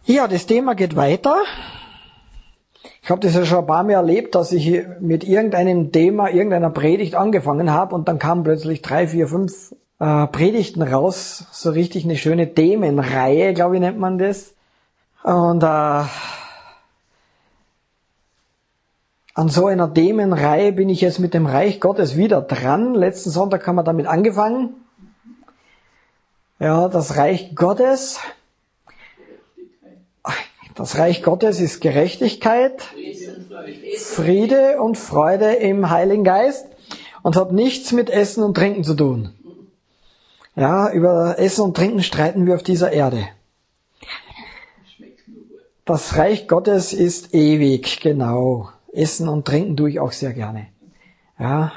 Ja, das Thema geht weiter. Ich habe das ja schon ein paar Mal erlebt, dass ich mit irgendeinem Thema, irgendeiner Predigt angefangen habe und dann kamen plötzlich 3, 4, 5 Predigten raus. So richtig eine schöne Themenreihe, glaube ich, nennt man das. Und an so einer Themenreihe bin ich jetzt mit dem Reich Gottes wieder dran. Letzten Sonntag haben wir damit angefangen. Ja, das Reich Gottes. Das Reich Gottes ist Gerechtigkeit, Friede und Freude im Heiligen Geist und hat nichts mit Essen und Trinken zu tun. Ja, über Essen und Trinken streiten wir auf dieser Erde. Das Reich Gottes ist ewig, genau. Essen und Trinken tue ich auch sehr gerne. Ja.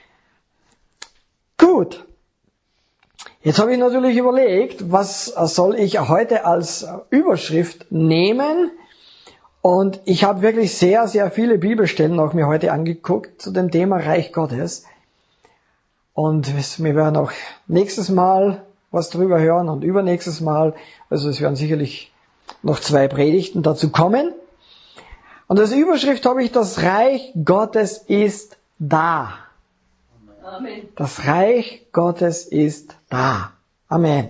Gut. Jetzt habe ich natürlich überlegt, was soll ich heute als Überschrift nehmen? Und ich habe wirklich sehr, sehr viele Bibelstellen auch mir heute angeguckt zu dem Thema Reich Gottes. Und wir werden auch nächstes Mal was drüber hören und übernächstes Mal. Also es werden sicherlich noch 2 Predigten dazu kommen. Und als Überschrift habe ich: Das Reich Gottes ist da. Amen. Das Reich Gottes ist da. Amen.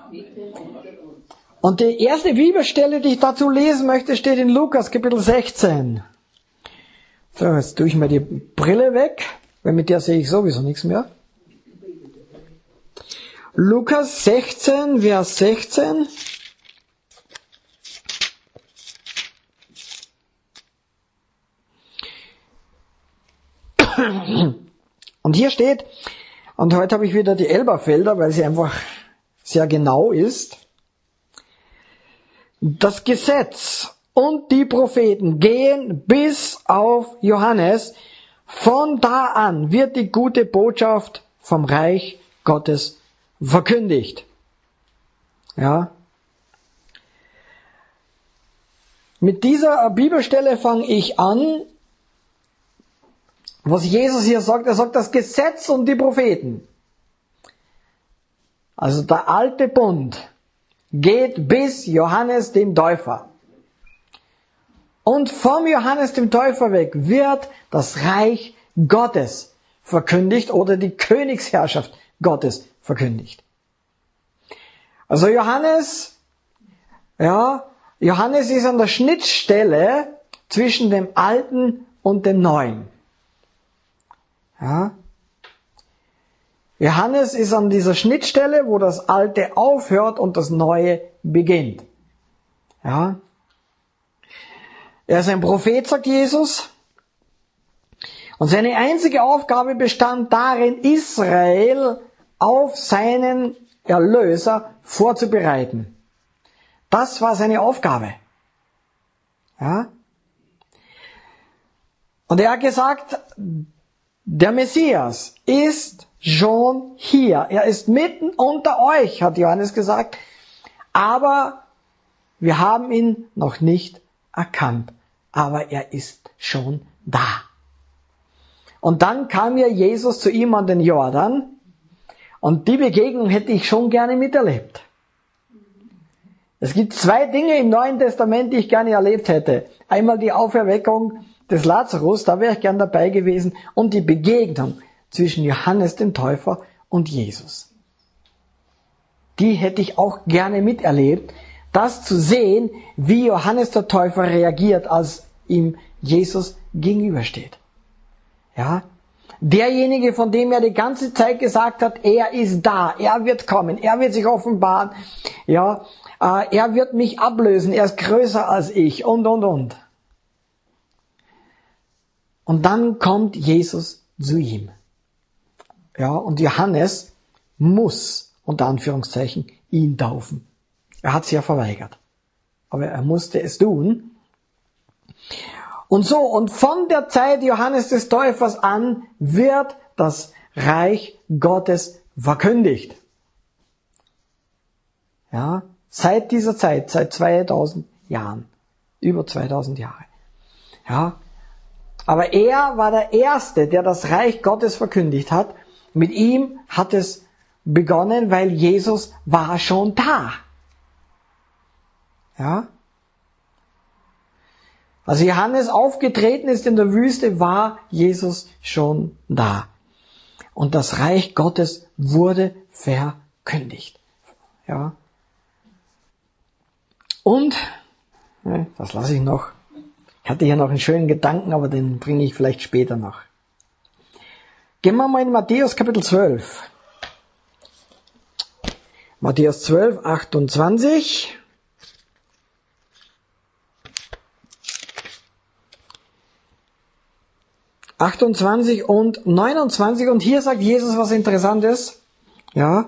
Und die erste Bibelstelle, die ich dazu lesen möchte, steht in Lukas Kapitel 16. So, jetzt tue ich mir die Brille weg, weil mit der sehe ich sowieso nichts mehr. Lukas 16, Vers 16. Und hier steht, und heute habe ich wieder die Elberfelder, weil sie einfach sehr genau ist. Das Gesetz und die Propheten gehen bis auf Johannes. Von da an wird die gute Botschaft vom Reich Gottes verkündigt. Ja. Mit dieser Bibelstelle fange ich an. Was Jesus hier sagt, er sagt das Gesetz und die Propheten. Also der alte Bund geht bis Johannes dem Täufer. Und vom Johannes dem Täufer weg wird das Reich Gottes verkündigt oder die Königsherrschaft Gottes verkündigt. Also Johannes ist an der Schnittstelle zwischen dem Alten und dem Neuen. Ja. Johannes ist an dieser Schnittstelle, wo das Alte aufhört und das Neue beginnt. Ja. Er ist ein Prophet, sagt Jesus. Und seine einzige Aufgabe bestand darin, Israel auf seinen Erlöser vorzubereiten. Das war seine Aufgabe. Ja. Und er hat gesagt, der Messias ist schon hier. Er ist mitten unter euch, hat Johannes gesagt. Aber wir haben ihn noch nicht erkannt. Aber er ist schon da. Und dann kam ja Jesus zu ihm an den Jordan. Und die Begegnung hätte ich schon gerne miterlebt. Es gibt 2 Dinge im Neuen Testament, die ich gerne erlebt hätte. Einmal die Auferweckung des Lazarus, da wäre ich gern dabei gewesen, und die Begegnung zwischen Johannes dem Täufer und Jesus. Die hätte ich auch gerne miterlebt, das zu sehen, wie Johannes der Täufer reagiert, als ihm Jesus gegenübersteht. Ja, derjenige, von dem er die ganze Zeit gesagt hat, er ist da, er wird kommen, er wird sich offenbaren, ja, er wird mich ablösen, er ist größer als ich und. Und dann kommt Jesus zu ihm. Ja, und Johannes muss, unter Anführungszeichen, ihn taufen. Er hat es ja verweigert. Aber er musste es tun. Und von der Zeit Johannes des Täufers an wird das Reich Gottes verkündigt. Ja, seit dieser Zeit, seit 2000 Jahren. Über 2000 Jahre. Ja. Aber er war der Erste, der das Reich Gottes verkündigt hat. Mit ihm hat es begonnen, weil Jesus war schon da. Ja? Als Johannes aufgetreten ist in der Wüste, war Jesus schon da. Und das Reich Gottes wurde verkündigt. Ja. Und, das lasse ich noch. Ich hatte hier noch einen schönen Gedanken, aber den bringe ich vielleicht später noch. Gehen wir mal in Matthäus Kapitel 12. Matthäus 12, 28. Und 29, und hier sagt Jesus was Interessantes. Ja.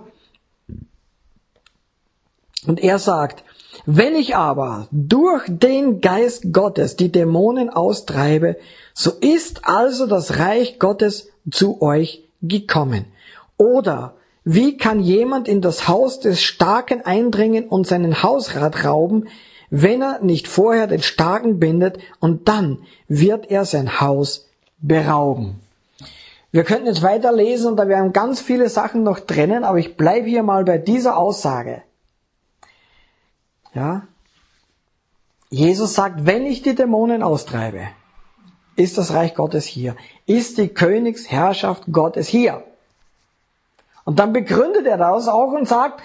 Und er sagt, wenn ich aber durch den Geist Gottes die Dämonen austreibe, so ist also das Reich Gottes zu euch gekommen. Oder wie kann jemand in das Haus des Starken eindringen und seinen Hausrat rauben, wenn er nicht vorher den Starken bindet, und dann wird er sein Haus berauben. Wir könnten jetzt weiterlesen und da werden ganz viele Sachen noch trennen, aber ich bleibe hier mal bei dieser Aussage. Ja? Jesus sagt, wenn ich die Dämonen austreibe, ist das Reich Gottes hier. Ist die Königsherrschaft Gottes hier. Und dann begründet er das auch und sagt,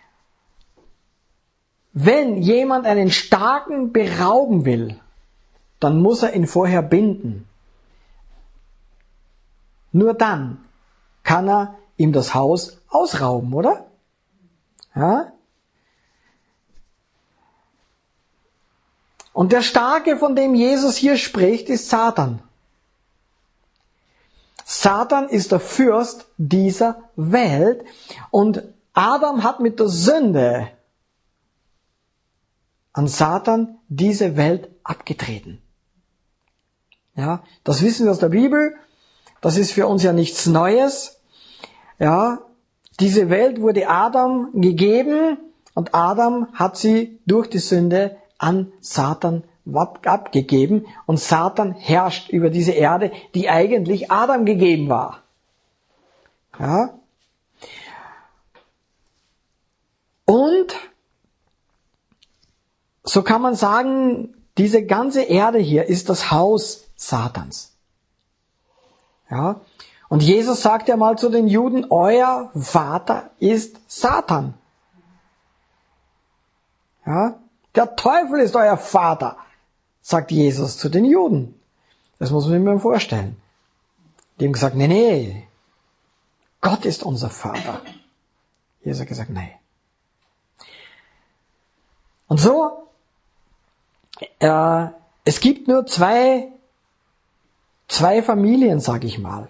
wenn jemand einen Starken berauben will, dann muss er ihn vorher binden. Nur dann kann er ihm das Haus ausrauben, oder? Ja? Und der Starke, von dem Jesus hier spricht, ist Satan. Satan ist der Fürst dieser Welt und Adam hat mit der Sünde an Satan diese Welt abgetreten. Ja, das wissen wir aus der Bibel. Das ist für uns ja nichts Neues. Ja, diese Welt wurde Adam gegeben und Adam hat sie durch die Sünde an Satan abgegeben und Satan herrscht über diese Erde, die eigentlich Adam gegeben war. Ja. Und so kann man sagen, diese ganze Erde hier ist das Haus Satans. Ja. Und Jesus sagt ja mal zu den Juden, euer Vater ist Satan. Ja. Der Teufel ist euer Vater, sagt Jesus zu den Juden. Das muss man sich mal vorstellen. Die haben gesagt, nee, Gott ist unser Vater. Jesus hat gesagt, nee. Und so, es gibt nur zwei Familien, sag ich mal.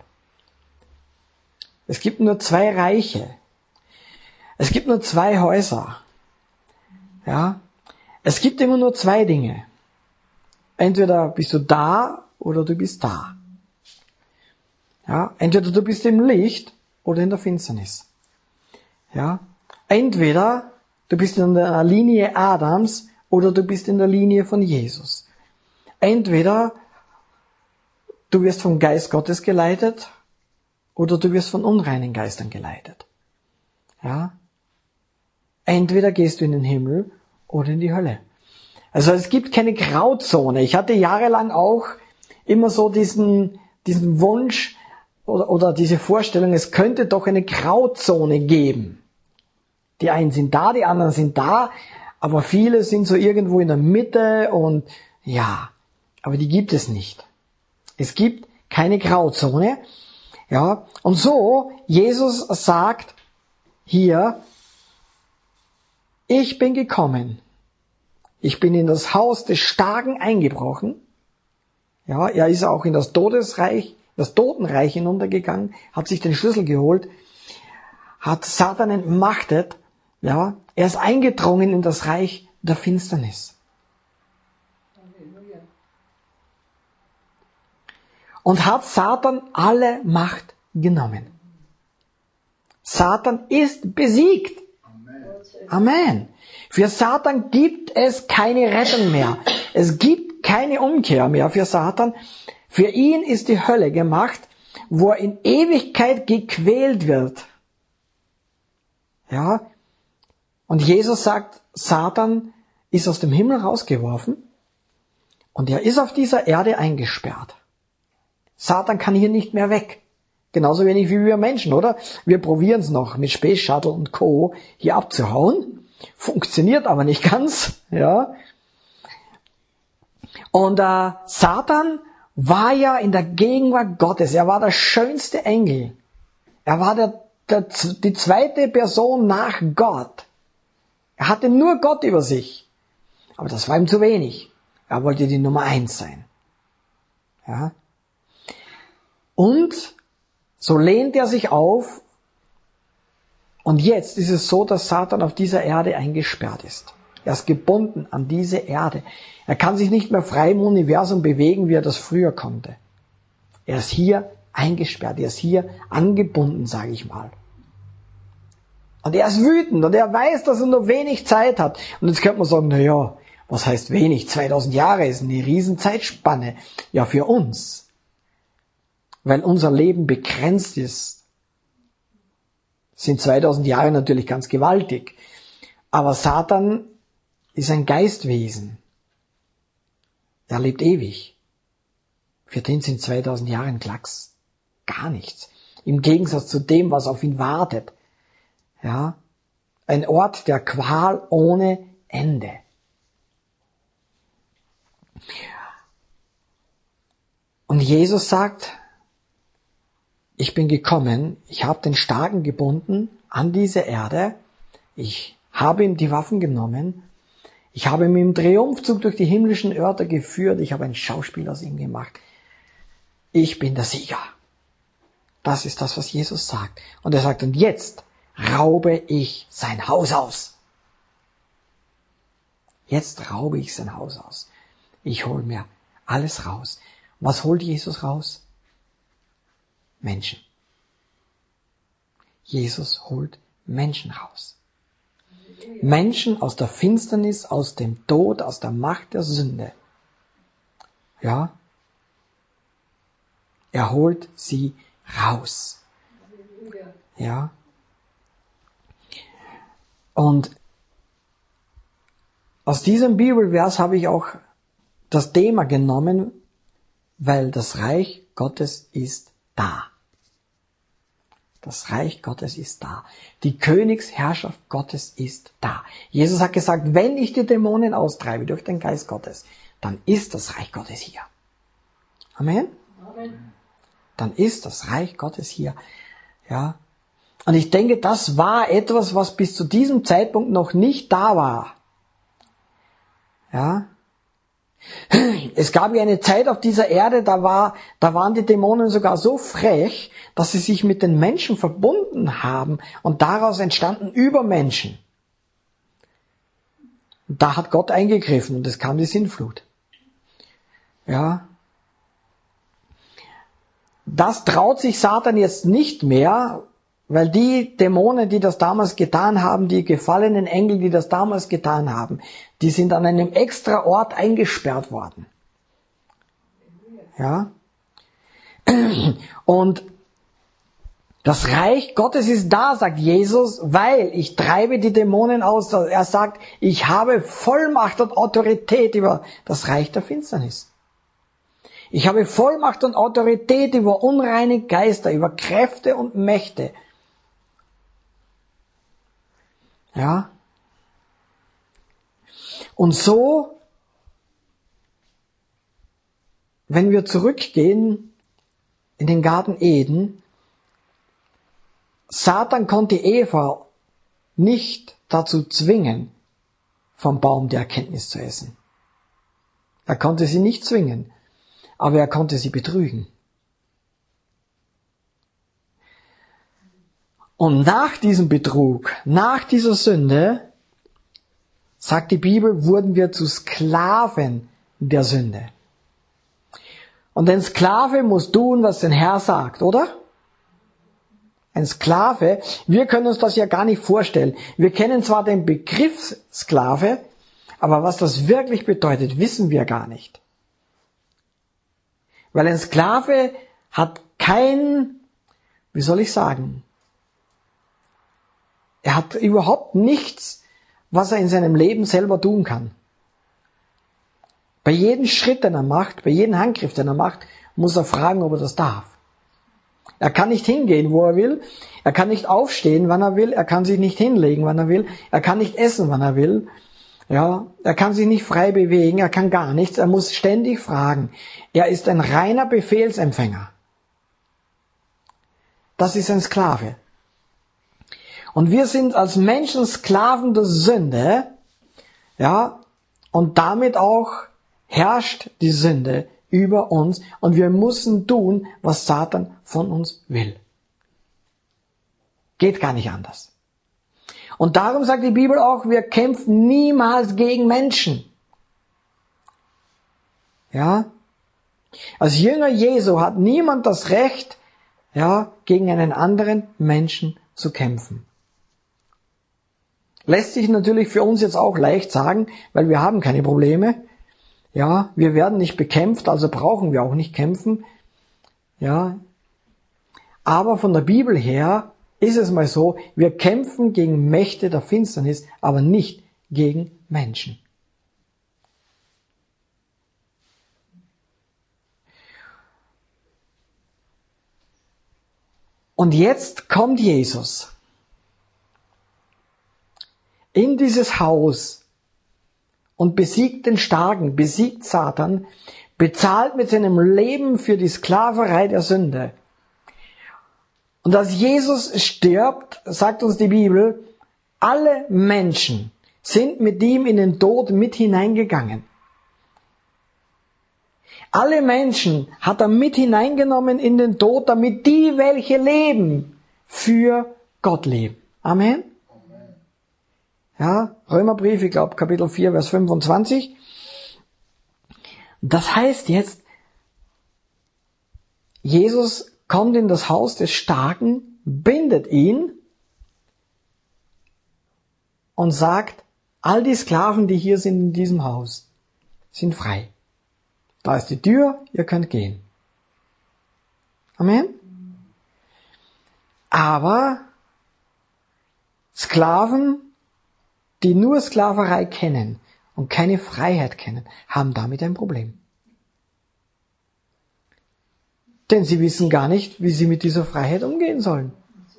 Es gibt nur zwei Reiche. Es gibt nur zwei Häuser. Ja. Es gibt immer nur zwei Dinge. Entweder bist du da oder du bist da. Ja, entweder du bist im Licht oder in der Finsternis. Ja, entweder du bist in der Linie Adams oder du bist in der Linie von Jesus. Entweder du wirst vom Geist Gottes geleitet oder du wirst von unreinen Geistern geleitet. Ja, entweder gehst du in den Himmel oder in die Hölle. Also es gibt keine Grauzone. Ich hatte jahrelang auch immer so diesen Wunsch oder diese Vorstellung, es könnte doch eine Grauzone geben. Die einen sind da, die anderen sind da, aber viele sind so irgendwo in der Mitte und ja, aber die gibt es nicht. Es gibt keine Grauzone. Ja, und so, Jesus sagt hier, ich bin gekommen. Ich bin in das Haus des Starken eingebrochen. Ja, er ist auch in das Todesreich, das Totenreich hinuntergegangen, hat sich den Schlüssel geholt, hat Satan entmachtet. Ja, er ist eingedrungen in das Reich der Finsternis. Und hat Satan alle Macht genommen. Satan ist besiegt. Amen. Für Satan gibt es keine Rettung mehr. Es gibt keine Umkehr mehr für Satan. Für ihn ist die Hölle gemacht, wo er in Ewigkeit gequält wird. Ja. Und Jesus sagt, Satan ist aus dem Himmel rausgeworfen Und er ist auf dieser Erde eingesperrt. Satan kann hier nicht mehr weg. Genauso wenig wie wir Menschen, oder? Wir probieren es noch mit Space Shuttle und Co. hier abzuhauen. Funktioniert aber nicht ganz, ja. Und Satan war ja in der Gegenwart Gottes. Er war der schönste Engel. Er war die zweite Person nach Gott. Er hatte nur Gott über sich. Aber das war ihm zu wenig. Er wollte die Nummer 1 sein. Ja. Und so lehnt er sich auf. Und jetzt ist es so, dass Satan auf dieser Erde eingesperrt ist. Er ist gebunden an diese Erde. Er kann sich nicht mehr frei im Universum bewegen, wie er das früher konnte. Er ist hier eingesperrt. Er ist hier angebunden, sage ich mal. Und er ist wütend und er weiß, dass er nur wenig Zeit hat. Und jetzt könnte man sagen, na ja, was heißt wenig? 2000 Jahre ist eine riesen Zeitspanne. Ja, für uns. Weil unser Leben begrenzt ist, sind 2000 Jahre natürlich ganz gewaltig. Aber Satan ist ein Geistwesen. Er lebt ewig. Für den sind 2000 Jahre ein Klacks. Gar nichts. Im Gegensatz zu dem, was auf ihn wartet. Ja, ein Ort der Qual ohne Ende. Und Jesus sagt, ich bin gekommen, ich habe den Starken gebunden an diese Erde, ich habe ihm die Waffen genommen, ich habe ihn im Triumphzug durch die himmlischen Örter geführt, ich habe ein Schauspiel aus ihm gemacht. Ich bin der Sieger. Das ist das, was Jesus sagt. Und er sagt, und jetzt raube ich sein Haus aus. Jetzt raube ich sein Haus aus. Ich hole mir alles raus. Was holt Jesus raus? Menschen. Jesus holt Menschen raus. Menschen aus der Finsternis, aus dem Tod, aus der Macht der Sünde. Ja. Er holt sie raus. Ja. Und aus diesem Bibelvers habe ich auch das Thema genommen, weil das Reich Gottes ist da. Das Reich Gottes ist da. Die Königsherrschaft Gottes ist da. Jesus hat gesagt, wenn ich die Dämonen austreibe durch den Geist Gottes, dann ist das Reich Gottes hier. Amen? Amen. Dann ist das Reich Gottes hier. Ja. Und ich denke, das war etwas, was bis zu diesem Zeitpunkt noch nicht da war. Ja. Es gab ja eine Zeit auf dieser Erde, da waren die Dämonen sogar so frech, dass sie sich mit den Menschen verbunden haben und daraus entstanden Übermenschen. Und da hat Gott eingegriffen und es kam die Sintflut. Ja. Das traut sich Satan jetzt nicht mehr, weil die Dämonen, die das damals getan haben, die gefallenen Engel, die das damals getan haben, die sind an einem extra Ort eingesperrt worden. Ja. Und das Reich Gottes ist da, sagt Jesus, weil ich treibe die Dämonen aus. Er sagt, ich habe Vollmacht und Autorität über das Reich der Finsternis. Ich habe Vollmacht und Autorität über unreine Geister, über Kräfte und Mächte. Ja. Und so, wenn wir zurückgehen in den Garten Eden, Satan konnte Eva nicht dazu zwingen, vom Baum der Erkenntnis zu essen. Er konnte sie nicht zwingen, aber er konnte sie betrügen. Und nach diesem Betrug, nach dieser Sünde, sagt die Bibel, wurden wir zu Sklaven der Sünde. Und ein Sklave muss tun, was der Herr sagt, oder? Ein Sklave, wir können uns das ja gar nicht vorstellen. Wir kennen zwar den Begriff Sklave, aber was das wirklich bedeutet, wissen wir gar nicht. Weil ein Sklave hat kein, wie soll ich sagen, er hat überhaupt nichts, was er in seinem Leben selber tun kann. Bei jedem Schritt, den er macht, bei jedem Handgriff, den er macht, muss er fragen, ob er das darf. Er kann nicht hingehen, wo er will. Er kann nicht aufstehen, wann er will. Er kann sich nicht hinlegen, wann er will. Er kann nicht essen, wann er will. Ja, er kann sich nicht frei bewegen. Er kann gar nichts. Er muss ständig fragen. Er ist ein reiner Befehlsempfänger. Das ist ein Sklave. Und wir sind als Menschen Sklaven der Sünde. Ja, und damit auch herrscht die Sünde über uns und wir müssen tun, was Satan von uns will. Geht gar nicht anders. Und darum sagt die Bibel auch, wir kämpfen niemals gegen Menschen. Ja? Als Jünger Jesu hat niemand das Recht, ja, gegen einen anderen Menschen zu kämpfen. Lässt sich natürlich für uns jetzt auch leicht sagen, weil wir haben keine Probleme. Ja, wir werden nicht bekämpft, also brauchen wir auch nicht kämpfen. Ja, aber von der Bibel her ist es mal so, wir kämpfen gegen Mächte der Finsternis, aber nicht gegen Menschen. Und jetzt kommt Jesus in dieses Haus und besiegt den Starken, besiegt Satan, bezahlt mit seinem Leben für die Sklaverei der Sünde. Und als Jesus stirbt, sagt uns die Bibel, alle Menschen sind mit ihm in den Tod mit hineingegangen. Alle Menschen hat er mit hineingenommen in den Tod, damit die, welche leben, für Gott leben. Amen. Ja, Römerbrief, ich glaube Kapitel 4, Vers 25. Das heißt jetzt, Jesus kommt in das Haus des Starken, bindet ihn und sagt, all die Sklaven, die hier sind in diesem Haus, sind frei. Da ist die Tür, ihr könnt gehen. Amen. Aber Sklaven, die nur Sklaverei kennen und keine Freiheit kennen, haben damit ein Problem. Denn sie wissen gar nicht, wie sie mit dieser Freiheit umgehen sollen.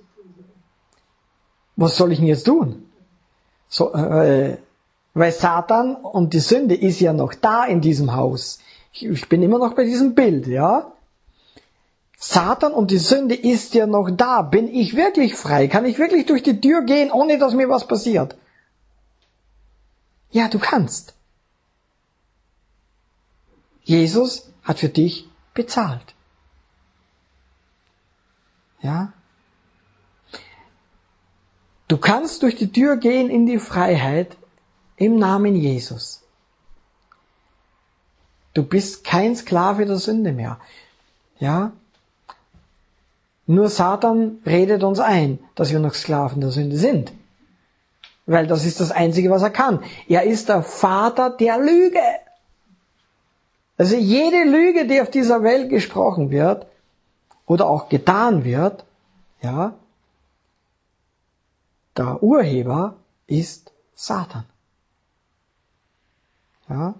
Was soll ich denn jetzt tun? So, weil Satan und die Sünde ist ja noch da in diesem Haus. Ich bin immer noch bei diesem Bild, ja? Satan und die Sünde ist ja noch da. Bin ich wirklich frei? Kann ich wirklich durch die Tür gehen, ohne dass mir was passiert? Ja, du kannst. Jesus hat für dich bezahlt. Ja? Du kannst durch die Tür gehen in die Freiheit im Namen Jesus. Du bist kein Sklave der Sünde mehr. Ja? Nur Satan redet uns ein, dass wir noch Sklaven der Sünde sind. Weil das ist das Einzige, was er kann. Er ist der Vater der Lüge. Also jede Lüge, die auf dieser Welt gesprochen wird oder auch getan wird, ja, der Urheber ist Satan. Ja.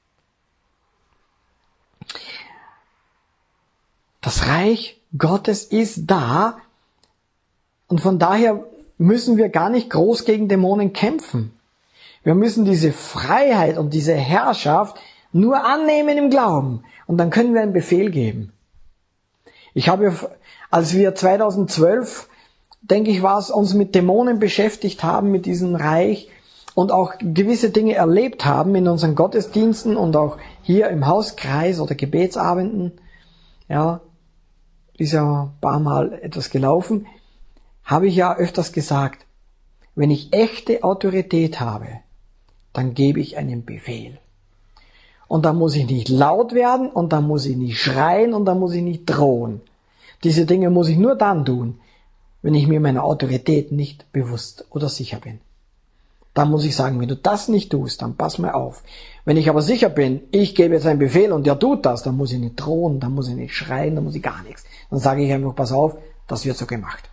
Das Reich Gottes ist da und von daher müssen wir gar nicht groß gegen Dämonen kämpfen. Wir müssen diese Freiheit und diese Herrschaft nur annehmen im Glauben und dann können wir einen Befehl geben. Ich habe, als wir 2012, denke ich, war es, uns mit Dämonen beschäftigt haben, mit diesem Reich und auch gewisse Dinge erlebt haben in unseren Gottesdiensten und auch hier im Hauskreis oder Gebetsabenden, ja, ist ja ein paar Mal etwas gelaufen, habe ich ja öfters gesagt, wenn ich echte Autorität habe, dann gebe ich einen Befehl. Und da muss ich nicht laut werden und da muss ich nicht schreien und da muss ich nicht drohen. Diese Dinge muss ich nur dann tun, wenn ich mir meiner Autorität nicht bewusst oder sicher bin. Dann muss ich sagen, wenn du das nicht tust, dann pass mal auf. Wenn ich aber sicher bin, ich gebe jetzt einen Befehl und der tut das, dann muss ich nicht drohen, dann muss ich nicht schreien, dann muss ich gar nichts. Dann sage ich einfach, pass auf, das wird so gemacht.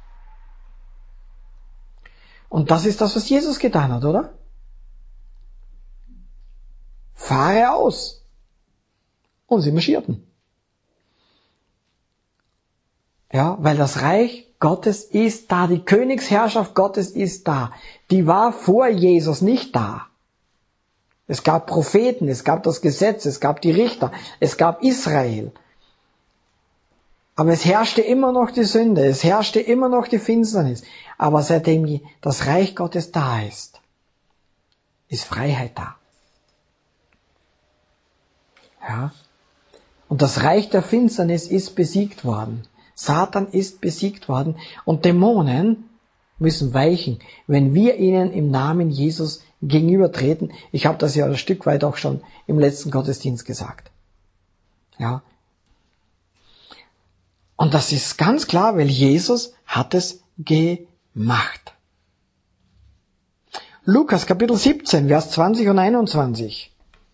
Und das ist das, was Jesus getan hat, oder? Fahre aus. Und sie marschierten. Ja, weil das Reich Gottes ist da, die Königsherrschaft Gottes ist da. Die war vor Jesus nicht da. Es gab Propheten, es gab das Gesetz, es gab die Richter, es gab Israel. Aber es herrschte immer noch die Sünde, es herrschte immer noch die Finsternis. Aber seitdem das Reich Gottes da ist Freiheit da. Ja. Und das Reich der Finsternis ist besiegt worden. Satan ist besiegt worden und Dämonen müssen weichen, wenn wir ihnen im Namen Jesus gegenübertreten. Ich habe das ja ein Stück weit auch schon im letzten Gottesdienst gesagt. Ja. Und das ist ganz klar, weil Jesus hat es gemacht. Lukas Kapitel 17, Vers 20 und 21.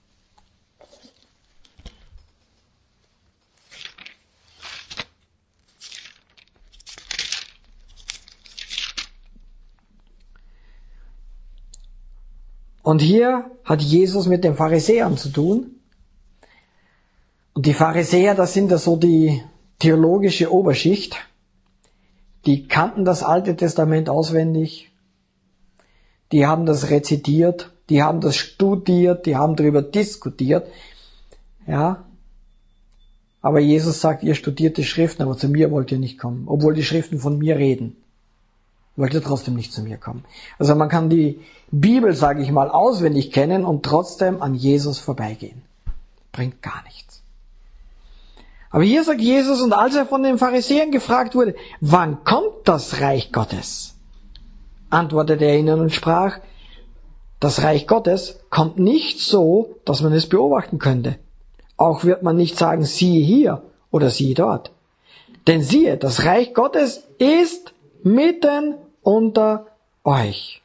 Und hier hat Jesus mit den Pharisäern zu tun. Und die Pharisäer, das sind ja so die theologische Oberschicht. Die kannten das Alte Testament auswendig. Die haben das rezitiert. Die haben das studiert. Die haben darüber diskutiert. Ja. Aber Jesus sagt, ihr studiert die Schriften, aber zu mir wollt ihr nicht kommen. Obwohl die Schriften von mir reden. Wollt ihr trotzdem nicht zu mir kommen. Also man kann die Bibel, sage ich mal, auswendig kennen und trotzdem an Jesus vorbeigehen. Bringt gar nichts. Aber hier sagt Jesus, und als er von den Pharisäern gefragt wurde, wann kommt das Reich Gottes? Antwortete er ihnen und sprach, das Reich Gottes kommt nicht so, dass man es beobachten könnte. Auch wird man nicht sagen, siehe hier oder siehe dort. Denn siehe, das Reich Gottes ist mitten unter euch.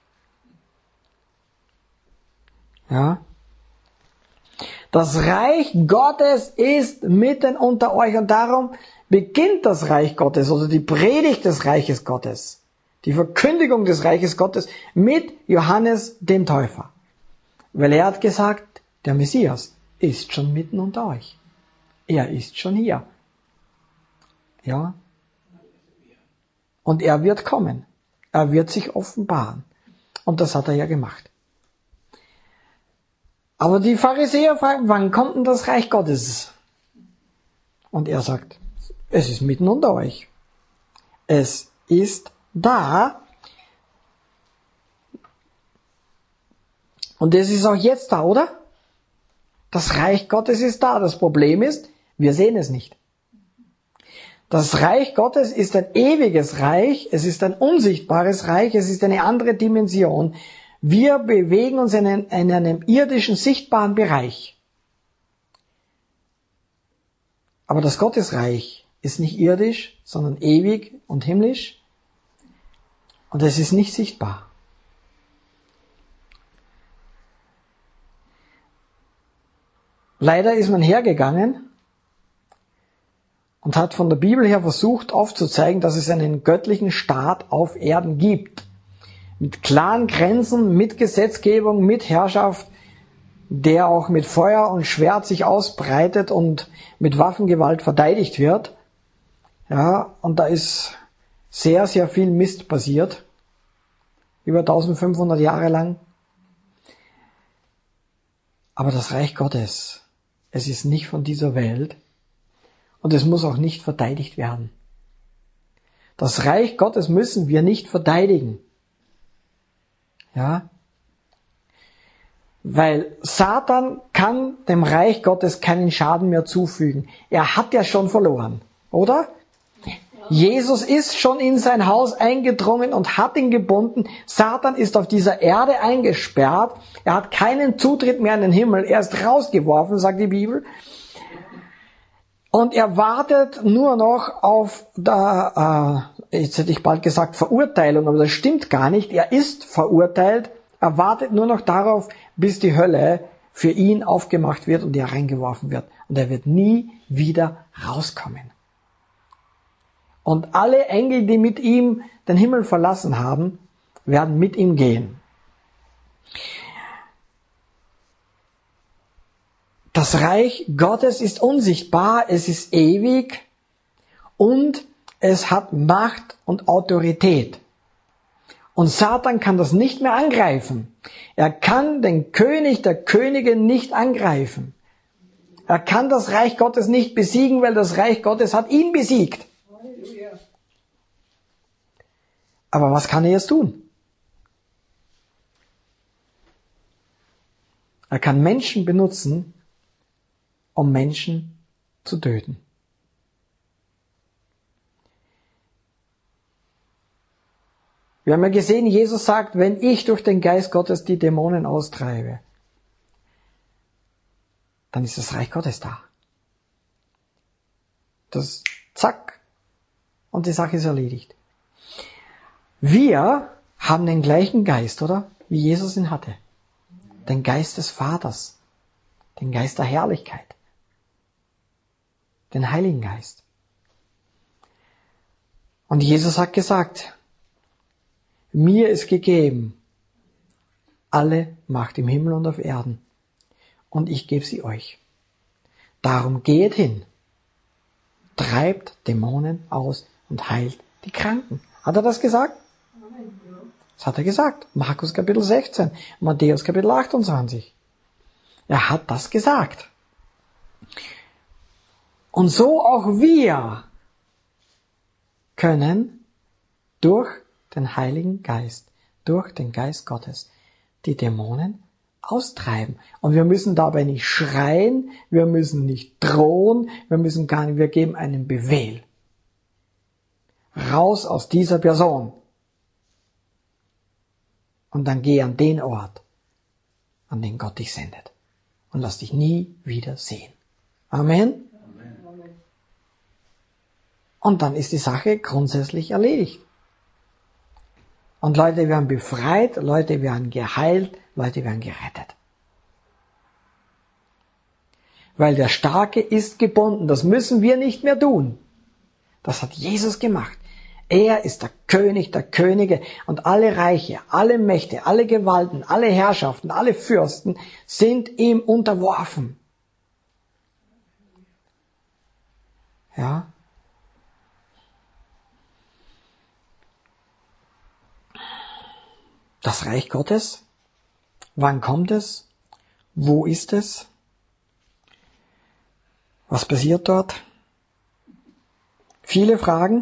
Ja. Das Reich Gottes ist mitten unter euch und darum beginnt das Reich Gottes oder die Predigt des Reiches Gottes, die Verkündigung des Reiches Gottes mit Johannes dem Täufer. Weil er hat gesagt, der Messias ist schon mitten unter euch. Er ist schon hier. Ja. Und er wird kommen. Er wird sich offenbaren. Und das hat er ja gemacht. Aber die Pharisäer fragen, wann kommt denn das Reich Gottes? Und er sagt, es ist mitten unter euch. Es ist da. Und es ist auch jetzt da, oder? Das Reich Gottes ist da. Das Problem ist, wir sehen es nicht. Das Reich Gottes ist ein ewiges Reich, es ist ein unsichtbares Reich, es ist eine andere Dimension. Wir bewegen uns in einem irdischen, sichtbaren Bereich. Aber das Gottesreich ist nicht irdisch, sondern ewig und himmlisch. Und es ist nicht sichtbar. Leider ist man hergegangen und hat von der Bibel her versucht aufzuzeigen, dass es einen göttlichen Staat auf Erden gibt. Mit klaren Grenzen, mit Gesetzgebung, mit Herrschaft, der auch mit Feuer und Schwert sich ausbreitet und mit Waffengewalt verteidigt wird. Ja, und da ist sehr, sehr viel Mist passiert. Über 1500 Jahre lang. Aber das Reich Gottes, es ist nicht von dieser Welt und es muss auch nicht verteidigt werden. Das Reich Gottes müssen wir nicht verteidigen. Ja? Weil Satan kann dem Reich Gottes keinen Schaden mehr zufügen. Er hat ja schon verloren, oder? Jesus ist schon in sein Haus eingedrungen und hat ihn gebunden. Satan ist auf dieser Erde eingesperrt. Er hat keinen Zutritt mehr in den Himmel. Er ist rausgeworfen, sagt die Bibel. Und er wartet nur noch auf, jetzt hätte ich bald gesagt Verurteilung, aber das stimmt gar nicht. Er ist verurteilt. Er wartet nur noch darauf, bis die Hölle für ihn aufgemacht wird und er reingeworfen wird. Und er wird nie wieder rauskommen. Und alle Engel, die mit ihm den Himmel verlassen haben, werden mit ihm gehen. Das Reich Gottes ist unsichtbar, es ist ewig und es hat Macht und Autorität. Und Satan kann das nicht mehr angreifen. Er kann den König der Könige nicht angreifen. Er kann das Reich Gottes nicht besiegen, weil das Reich Gottes hat ihn besiegt. Aber was kann er jetzt tun? Er kann Menschen benutzen, um Menschen zu töten. Wir haben ja gesehen, Jesus sagt, wenn ich durch den Geist Gottes die Dämonen austreibe, dann ist das Reich Gottes da. Das, zack, und die Sache ist erledigt. Wir haben den gleichen Geist, oder? Wie Jesus ihn hatte. Den Geist des Vaters. Den Geist der Herrlichkeit. Den Heiligen Geist. Und Jesus hat gesagt, mir ist gegeben alle Macht im Himmel und auf Erden. Und ich gebe sie euch. Darum geht hin, treibt Dämonen aus und heilt die Kranken. Hat er das gesagt? Das hat er gesagt. Markus Kapitel 16, Matthäus Kapitel 28. Er hat das gesagt. Und so auch wir können durch den Heiligen Geist, durch den Geist Gottes, die Dämonen austreiben. Und wir müssen dabei nicht schreien, wir müssen nicht drohen, wir geben einen Befehl. Raus aus dieser Person. Und dann geh an den Ort, an den Gott dich sendet. Und lass dich nie wieder sehen. Amen. Und dann ist die Sache grundsätzlich erledigt. Und Leute werden befreit, Leute werden geheilt, Leute werden gerettet. Weil der Starke ist gebunden. Das müssen wir nicht mehr tun. Das hat Jesus gemacht. Er ist der König der Könige und alle Reiche, alle Mächte, alle Gewalten, alle Herrschaften, alle Fürsten sind ihm unterworfen. Ja. Das Reich Gottes, wann kommt es? Wo ist es? Was passiert dort? Viele Fragen.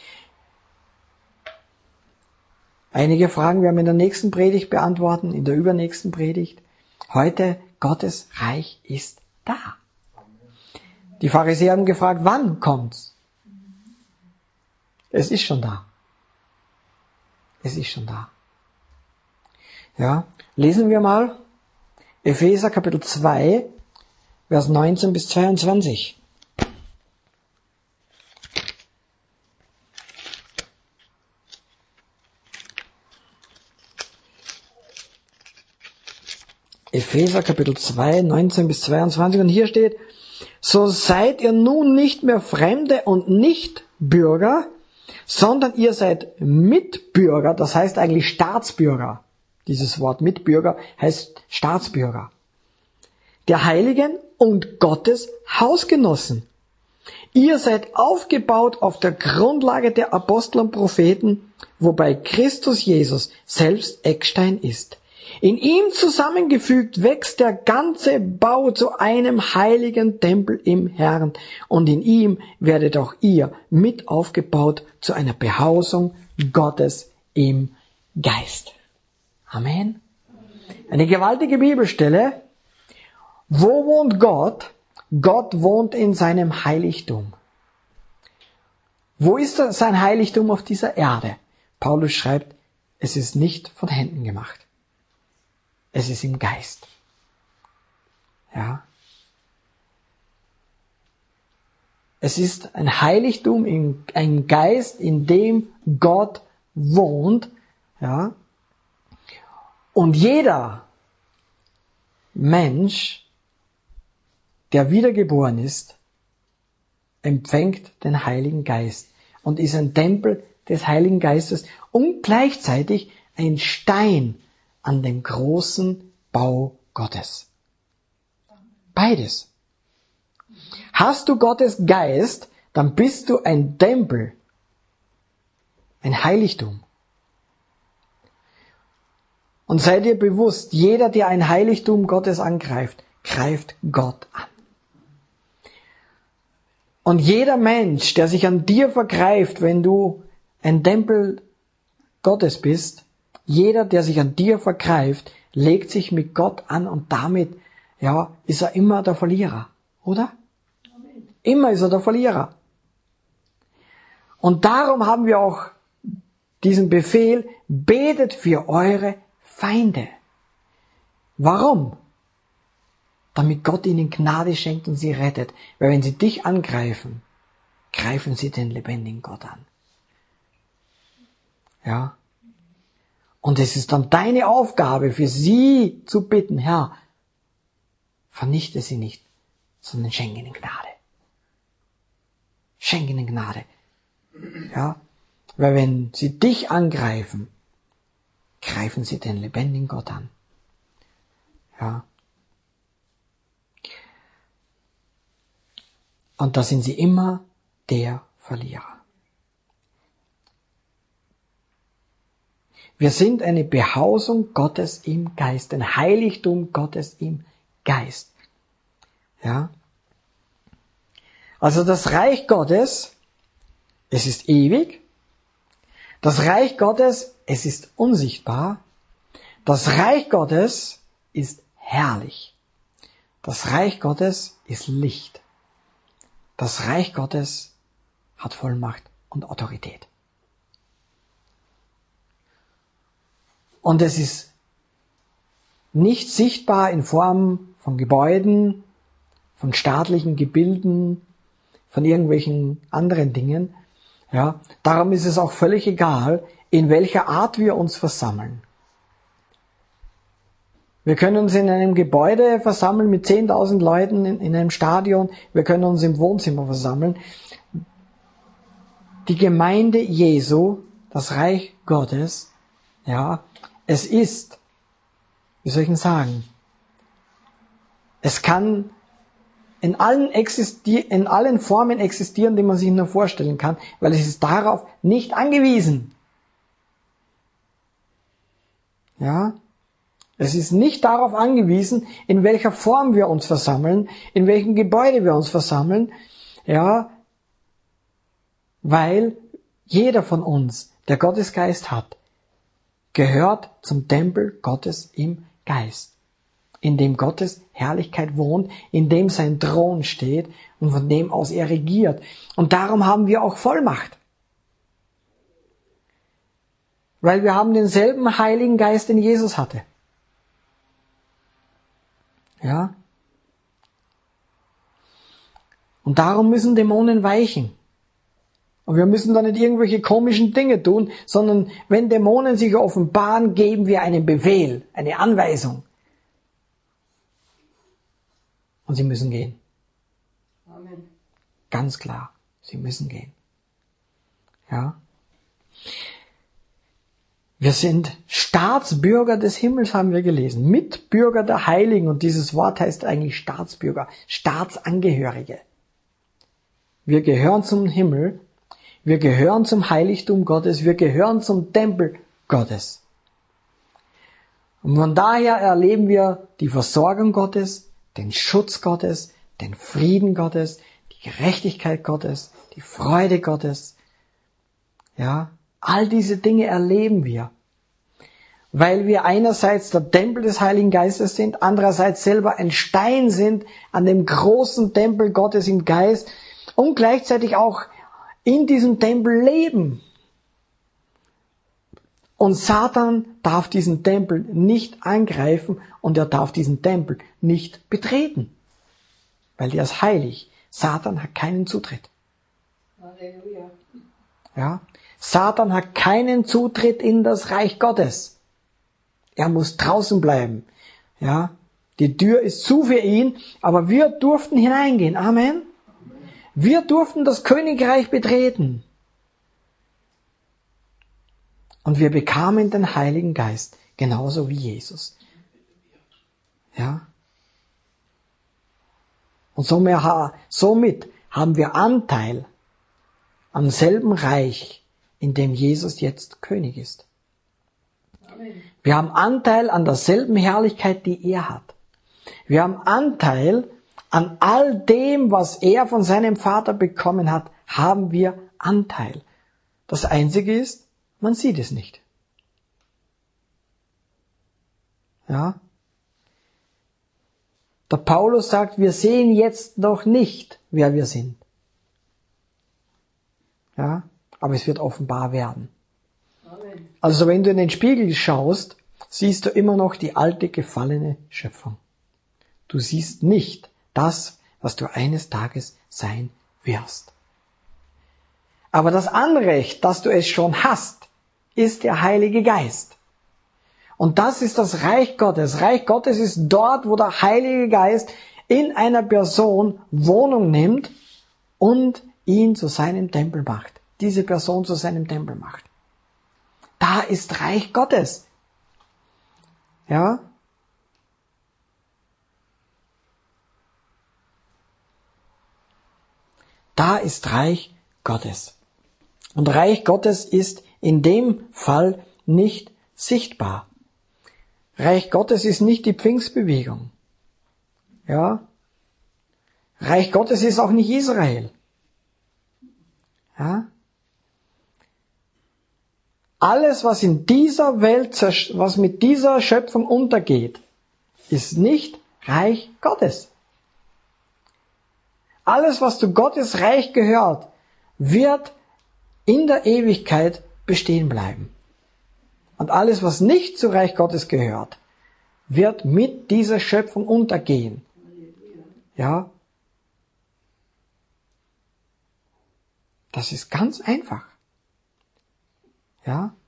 Einige Fragen werden wir in der nächsten Predigt beantworten, in der übernächsten Predigt. Heute, Gottes Reich ist da. Die Pharisäer haben gefragt, wann kommt's? Es ist schon da. Es ist schon da. Ja, lesen wir mal Epheser Kapitel 2, Vers 19 bis 22. Epheser Kapitel 2, 19 bis 22. Und hier steht, so seid ihr nun nicht mehr Fremde und Nichtbürger, sondern ihr seid Mitbürger, das heißt eigentlich Staatsbürger. Dieses Wort Mitbürger heißt Staatsbürger. Der Heiligen und Gottes Hausgenossen. Ihr seid aufgebaut auf der Grundlage der Apostel und Propheten, wobei Christus Jesus selbst Eckstein ist. In ihm zusammengefügt wächst der ganze Bau zu einem heiligen Tempel im Herrn. Und in ihm werdet auch ihr mit aufgebaut zu einer Behausung Gottes im Geist. Amen. Eine gewaltige Bibelstelle. Wo wohnt Gott? Gott wohnt in seinem Heiligtum. Wo ist sein Heiligtum auf dieser Erde? Paulus schreibt, es ist nicht von Händen gemacht. Es ist im Geist. Ja. Es ist ein Heiligtum, ein Geist, in dem Gott wohnt. Ja. Und jeder Mensch, der wiedergeboren ist, empfängt den Heiligen Geist und ist ein Tempel des Heiligen Geistes und gleichzeitig ein Stein an dem großen Bau Gottes. Beides. Hast du Gottes Geist, dann bist du ein Tempel, ein Heiligtum. Und sei dir bewusst, jeder, der ein Heiligtum Gottes angreift, greift Gott an. Und jeder Mensch, der sich an dir vergreift, wenn du ein Tempel Gottes bist, jeder, der sich an dir vergreift, legt sich mit Gott an und damit, ja, ist er immer der Verlierer, oder? Amen. Immer ist er der Verlierer. Und darum haben wir auch diesen Befehl, betet für eure Feinde. Warum? Damit Gott ihnen Gnade schenkt und sie rettet. Weil wenn sie dich angreifen, greifen sie den lebendigen Gott an. Ja. Und es ist dann deine Aufgabe, für sie zu bitten, Herr, vernichte sie nicht, sondern schenke ihnen Gnade. Schenke ihnen Gnade. Ja. Weil wenn sie dich angreifen, greifen sie den lebendigen Gott an. Ja. Und da sind sie immer der Verlierer. Wir sind eine Behausung Gottes im Geist, ein Heiligtum Gottes im Geist. Ja? Also das Reich Gottes, es ist ewig. Das Reich Gottes, es ist unsichtbar. Das Reich Gottes ist herrlich. Das Reich Gottes ist Licht. Das Reich Gottes hat Vollmacht und Autorität. Und es ist nicht sichtbar in Form von Gebäuden, von staatlichen Gebilden, von irgendwelchen anderen Dingen. Ja, darum ist es auch völlig egal, in welcher Art wir uns versammeln. Wir können uns in einem Gebäude versammeln mit 10.000 Leuten, in einem Stadion. Wir können uns im Wohnzimmer versammeln. Die Gemeinde Jesu, das Reich Gottes, ja, es ist, wie soll ich denn sagen, es kann in allen Formen existieren, die man sich nur vorstellen kann, weil es ist darauf nicht angewiesen. Ja, es ist nicht darauf angewiesen, in welcher Form wir uns versammeln, in welchem Gebäude wir uns versammeln, ja, weil jeder von uns, der Gottes Geist hat, gehört zum Tempel Gottes im Geist, in dem Gottes Herrlichkeit wohnt, in dem sein Thron steht und von dem aus er regiert. Und darum haben wir auch Vollmacht. Weil wir haben denselben Heiligen Geist, den Jesus hatte. Ja? Und darum müssen Dämonen weichen. Und wir müssen da nicht irgendwelche komischen Dinge tun, sondern wenn Dämonen sich offenbaren, geben wir einen Befehl, eine Anweisung. Und sie müssen gehen. Amen. Ganz klar, sie müssen gehen. Ja. Wir sind Staatsbürger des Himmels, haben wir gelesen. Mitbürger der Heiligen. Und dieses Wort heißt eigentlich Staatsbürger, Staatsangehörige. Wir gehören zum Himmel. Wir gehören zum Heiligtum Gottes. Wir gehören zum Tempel Gottes. Und von daher erleben wir die Versorgung Gottes, den Schutz Gottes, den Frieden Gottes, die Gerechtigkeit Gottes, die Freude Gottes. Ja, all diese Dinge erleben wir, weil wir einerseits der Tempel des Heiligen Geistes sind, andererseits selber ein Stein sind an dem großen Tempel Gottes im Geist und gleichzeitig auch in diesem Tempel leben. Und Satan darf diesen Tempel nicht angreifen und er darf diesen Tempel nicht betreten, weil der ist heilig. Satan hat keinen Zutritt. Halleluja. Ja, Satan hat keinen Zutritt in das Reich Gottes. Er muss draußen bleiben. Ja, die Tür ist zu für ihn, aber wir durften hineingehen. Amen. Wir durften das Königreich betreten. Und wir bekamen den Heiligen Geist, genauso wie Jesus. Ja. Und somit haben wir Anteil am selben Reich, in dem Jesus jetzt König ist. Amen. Wir haben Anteil an derselben Herrlichkeit, die er hat. Wir haben Anteil an all dem, was er von seinem Vater bekommen hat, haben wir Anteil. Das Einzige ist, man sieht es nicht. Ja? Der Paulus sagt, wir sehen jetzt noch nicht, wer wir sind. Ja? Aber es wird offenbar werden. Amen. Also wenn du in den Spiegel schaust, siehst du immer noch die alte gefallene Schöpfung. Du siehst nicht das, was du eines Tages sein wirst. Aber das Anrecht, dass du es schon hast, ist der Heilige Geist. Und das ist das Reich Gottes. Reich Gottes ist dort, wo der Heilige Geist in einer Person Wohnung nimmt und ihn zu seinem Tempel macht. Diese Person zu seinem Tempel macht. Da ist Reich Gottes. Ja? Da ist Reich Gottes. Und Reich Gottes ist in dem Fall nicht sichtbar. Reich Gottes ist nicht die Pfingstbewegung. Ja? Reich Gottes ist auch nicht Israel. Ja? Alles, was in dieser Welt, was mit dieser Schöpfung untergeht, ist nicht Reich Gottes. Alles, was zu Gottes Reich gehört, wird in der Ewigkeit bestehen bleiben. Und alles, was nicht zu Reich Gottes gehört, wird mit dieser Schöpfung untergehen. Ja? Das ist ganz einfach. Ja?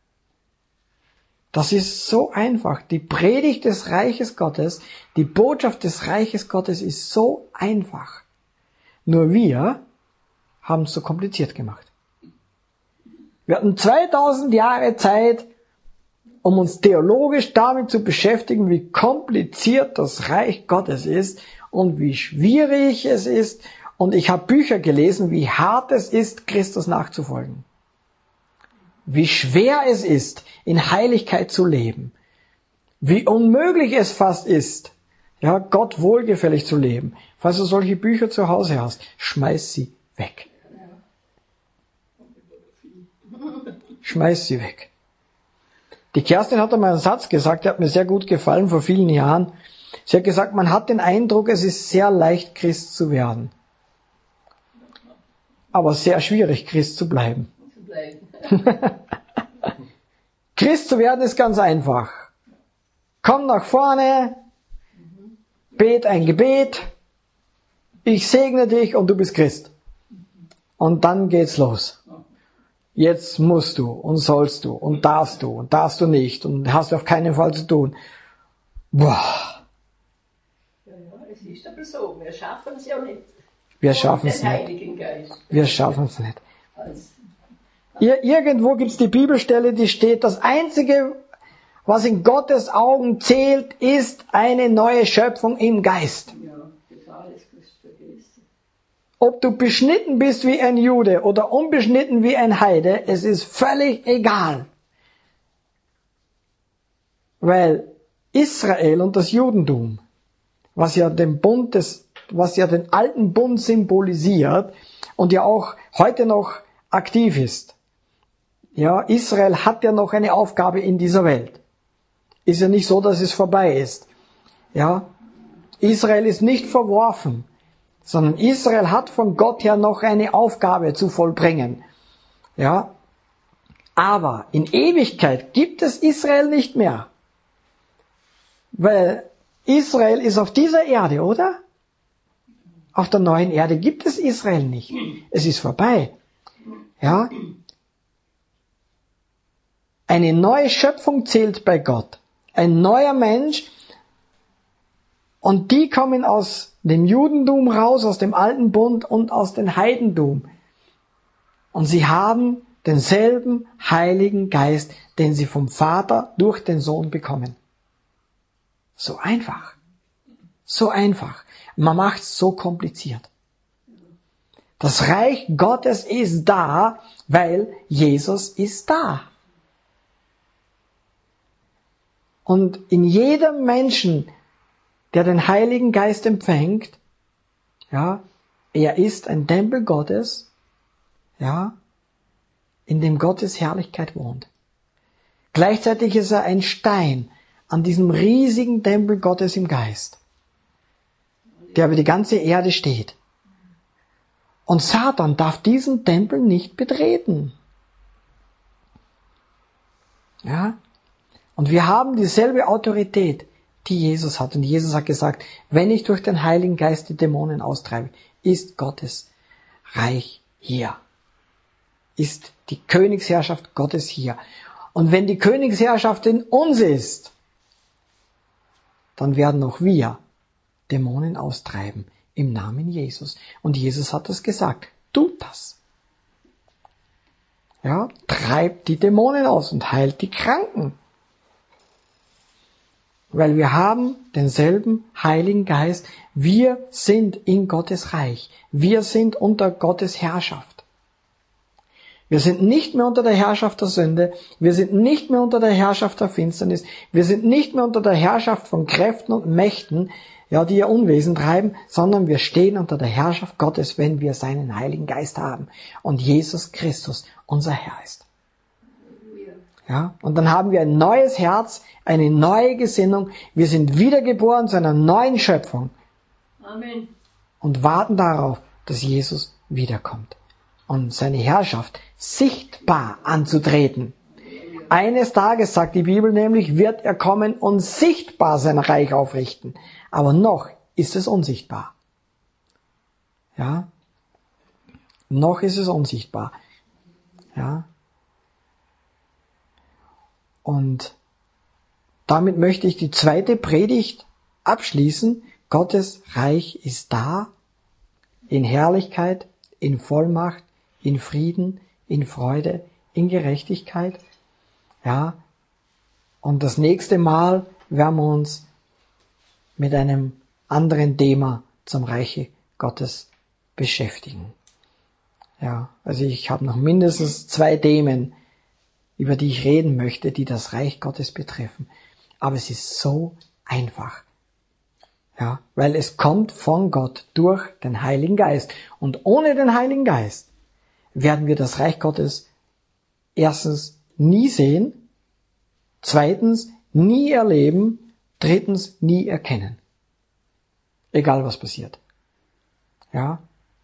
Das ist so einfach. Die Predigt des Reiches Gottes, die Botschaft des Reiches Gottes ist so einfach. Nur wir haben es so kompliziert gemacht. Wir hatten 2000 Jahre Zeit, um uns theologisch damit zu beschäftigen, wie kompliziert das Reich Gottes ist und wie schwierig es ist. Und ich habe Bücher gelesen, wie hart es ist, Christus nachzufolgen. Wie schwer es ist, in Heiligkeit zu leben. Wie unmöglich es fast ist, ja, Gott wohlgefällig zu leben. Falls du solche Bücher zu Hause hast, schmeiß sie weg. Schmeiß sie weg. Die Kerstin hat einmal einen Satz gesagt, der hat mir sehr gut gefallen vor vielen Jahren. Sie hat gesagt, man hat den Eindruck, es ist sehr leicht, Christ zu werden. Aber sehr schwierig, Christ zu bleiben. Christ zu werden ist ganz einfach. Komm nach vorne, bet ein Gebet, ich segne dich und du bist Christ. Und dann geht's los. Jetzt musst du und sollst du und darfst du nicht und hast du auf keinen Fall zu tun. Boah. Ja, es ist aber so. Wir schaffen es ja nicht. Wir schaffen es nicht. Wir schaffen es nicht. Irgendwo gibt's die Bibelstelle, die steht, das Einzige, was in Gottes Augen zählt, ist eine neue Schöpfung im Geist. Ja, das alles kannst du vergessen. Ob du beschnitten bist wie ein Jude oder unbeschnitten wie ein Heide, es ist völlig egal. Weil Israel und das Judentum, was ja den alten Bund symbolisiert und ja auch heute noch aktiv ist. Ja, Israel hat ja noch eine Aufgabe in dieser Welt. Ist ja nicht so, dass es vorbei ist. Ja, Israel ist nicht verworfen, sondern Israel hat von Gott her noch eine Aufgabe zu vollbringen. Ja, aber in Ewigkeit gibt es Israel nicht mehr. Weil Israel ist auf dieser Erde, oder? Auf der neuen Erde gibt es Israel nicht. Es ist vorbei. Ja? Eine neue Schöpfung zählt bei Gott. Ein neuer Mensch. Und die kommen aus dem Judentum raus, aus dem alten Bund und aus dem Heidentum. Und sie haben denselben Heiligen Geist, den sie vom Vater durch den Sohn bekommen. So einfach. So einfach. Man macht es so kompliziert. Das Reich Gottes ist da, weil Jesus ist da. Und in jedem Menschen, der den Heiligen Geist empfängt, ja, er ist ein Tempel Gottes, ja, in dem Gottes Herrlichkeit wohnt. Gleichzeitig ist er ein Stein an diesem riesigen Tempel Gottes im Geist, der über die ganze Erde steht. Und Satan darf diesen Tempel nicht betreten. Ja? Und wir haben dieselbe Autorität, die Jesus hat. Und Jesus hat gesagt, wenn ich durch den Heiligen Geist die Dämonen austreibe, ist Gottes Reich hier. Ist die Königsherrschaft Gottes hier. Und wenn die Königsherrschaft in uns ist, dann werden auch wir Dämonen austreiben im Namen Jesus. Und Jesus hat das gesagt. Tut das. Ja, treibt die Dämonen aus und heilt die Kranken. Weil wir haben denselben Heiligen Geist. Wir sind in Gottes Reich. Wir sind unter Gottes Herrschaft. Wir sind nicht mehr unter der Herrschaft der Sünde. Wir sind nicht mehr unter der Herrschaft der Finsternis. Wir sind nicht mehr unter der Herrschaft von Kräften und Mächten, ja, die ihr Unwesen treiben, sondern wir stehen unter der Herrschaft Gottes, wenn wir seinen Heiligen Geist haben und Jesus Christus unser Herr ist. Ja, und dann haben wir ein neues Herz, eine neue Gesinnung. Wir sind wiedergeboren zu einer neuen Schöpfung. Amen. Und warten darauf, dass Jesus wiederkommt und seine Herrschaft sichtbar anzutreten. Eines Tages, sagt die Bibel nämlich, wird er kommen und sichtbar sein Reich aufrichten. Aber noch ist es unsichtbar. Ja? Noch ist es unsichtbar. Ja? Und damit möchte ich die zweite Predigt abschließen. Gottes Reich ist da, in Herrlichkeit, in Vollmacht, in Frieden, in Freude, in Gerechtigkeit. Ja. Und das nächste Mal werden wir uns mit einem anderen Thema zum Reiche Gottes beschäftigen. Ja, also ich habe noch mindestens 2 Themen, über die ich reden möchte, die das Reich Gottes betreffen. Aber es ist so einfach. Ja, weil es kommt von Gott durch den Heiligen Geist. Und ohne den Heiligen Geist werden wir das Reich Gottes erstens nie sehen, zweitens nie erleben, drittens nie erkennen. Egal was passiert. Ja.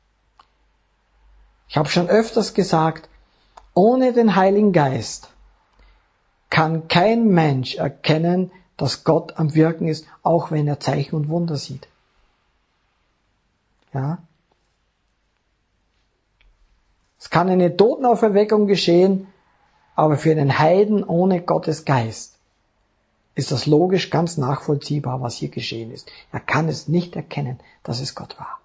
Ich habe schon öfters gesagt, ohne den Heiligen Geist kann kein Mensch erkennen, dass Gott am Wirken ist, auch wenn er Zeichen und Wunder sieht. Ja. Es kann eine Totenauferweckung geschehen, aber für einen Heiden ohne Gottes Geist ist das logisch ganz nachvollziehbar, was hier geschehen ist. Er kann es nicht erkennen, dass es Gott war.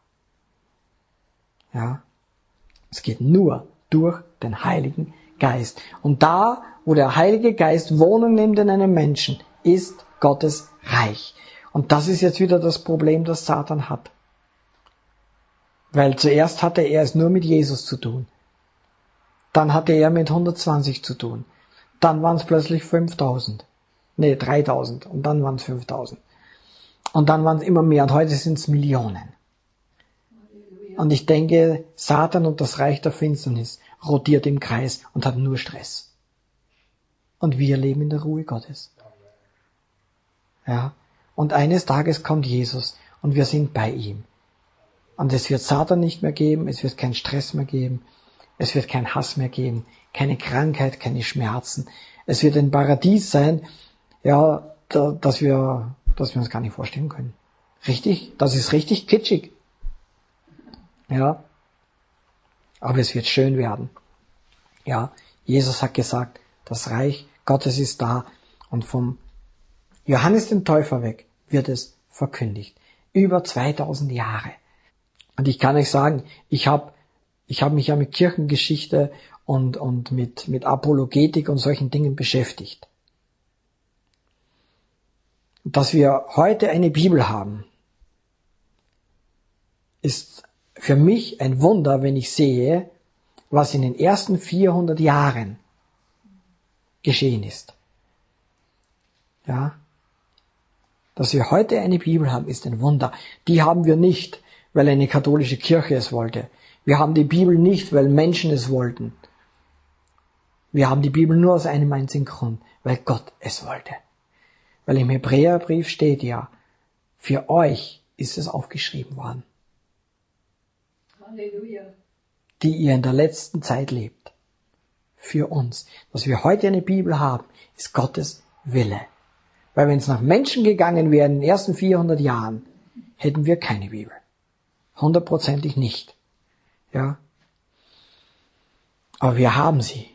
Ja. Es geht nur durch den Heiligen Geist. Und da, wo der Heilige Geist Wohnung nimmt in einem Menschen, ist Gottes Reich. Und das ist jetzt wieder das Problem, das Satan hat. Weil zuerst hatte er es nur mit Jesus zu tun. Dann hatte er mit 120 zu tun. Dann waren es plötzlich 3000. Und dann waren es 5000. Und dann waren es immer mehr und heute sind es Millionen. Und ich denke, Satan und das Reich der Finsternis rotiert im Kreis und hat nur Stress. Und wir leben in der Ruhe Gottes. Ja. Und eines Tages kommt Jesus und wir sind bei ihm. Und es wird Satan nicht mehr geben, es wird keinen Stress mehr geben, es wird keinen Hass mehr geben, keine Krankheit, keine Schmerzen. Es wird ein Paradies sein, ja, dass wir uns gar nicht vorstellen können. Richtig? Das ist richtig kitschig. Ja. Aber es wird schön werden. Ja. Jesus hat gesagt, das Reich Gottes ist da und vom Johannes dem Täufer weg wird es verkündigt. Über 2000 Jahre. Und ich kann euch sagen, ich hab mich ja mit Kirchengeschichte und mit Apologetik und solchen Dingen beschäftigt. Dass wir heute eine Bibel haben, ist für mich ein Wunder, wenn ich sehe, was in den ersten 400 Jahren geschehen ist. Ja. Dass wir heute eine Bibel haben, ist ein Wunder. Die haben wir nicht, weil eine katholische Kirche es wollte. Wir haben die Bibel nicht, weil Menschen es wollten. Wir haben die Bibel nur aus einem einzigen Grund, weil Gott es wollte. Weil im Hebräerbrief steht ja, für euch ist es aufgeschrieben worden. Halleluja. Die ihr in der letzten Zeit lebt. Für uns. Dass wir heute eine Bibel haben, ist Gottes Wille. Weil wenn es nach Menschen gegangen wäre in den ersten 400 Jahren, hätten wir keine Bibel. 100%ig nicht. Ja. Aber wir haben sie.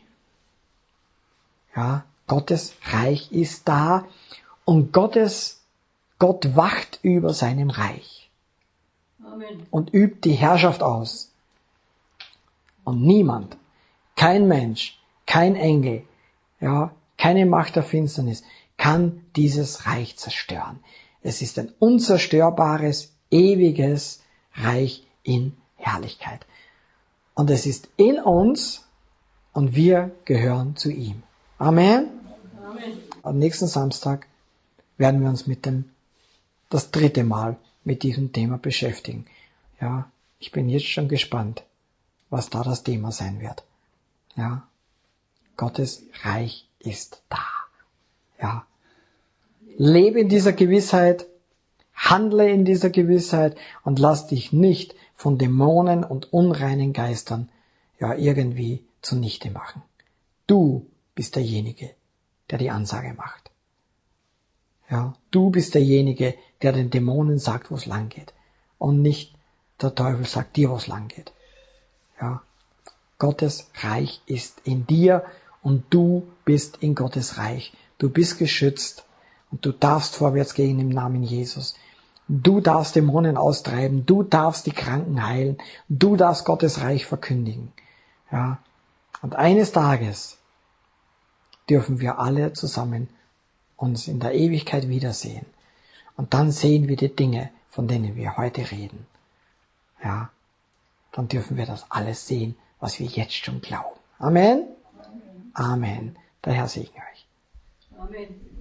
Ja. Gottes Reich ist da und Gott wacht über seinem Reich. Amen. Und übt die Herrschaft aus. Und niemand, kein Mensch, kein Engel, ja, keine Macht der Finsternis kann dieses Reich zerstören. Es ist ein unzerstörbares, ewiges Reich in Herrlichkeit. Und es ist in uns und wir gehören zu ihm. Amen. Amen. Am nächsten Samstag werden wir uns das 3. Mal mit diesem Thema beschäftigen. Ja, ich bin jetzt schon gespannt, was da das Thema sein wird. Ja, Gottes Reich ist da. Ja, lebe in dieser Gewissheit, handle in dieser Gewissheit und lass dich nicht von Dämonen und unreinen Geistern irgendwie zunichte machen. Du bist derjenige, der die Ansage macht. Ja, du bist derjenige, der den Dämonen sagt, wo es lang geht. Und nicht der Teufel sagt dir, wo es lang geht. Ja, Gottes Reich ist in dir und du bist in Gottes Reich. Du bist geschützt und du darfst vorwärts gehen im Namen Jesus. Du darfst Dämonen austreiben, du darfst die Kranken heilen, du darfst Gottes Reich verkündigen. Ja, und eines Tages dürfen wir alle zusammen uns in der Ewigkeit wiedersehen. Und dann sehen wir die Dinge, von denen wir heute reden. Ja, dann dürfen wir das alles sehen, was wir jetzt schon glauben. Amen? Amen. Der Herr segne euch. Amen.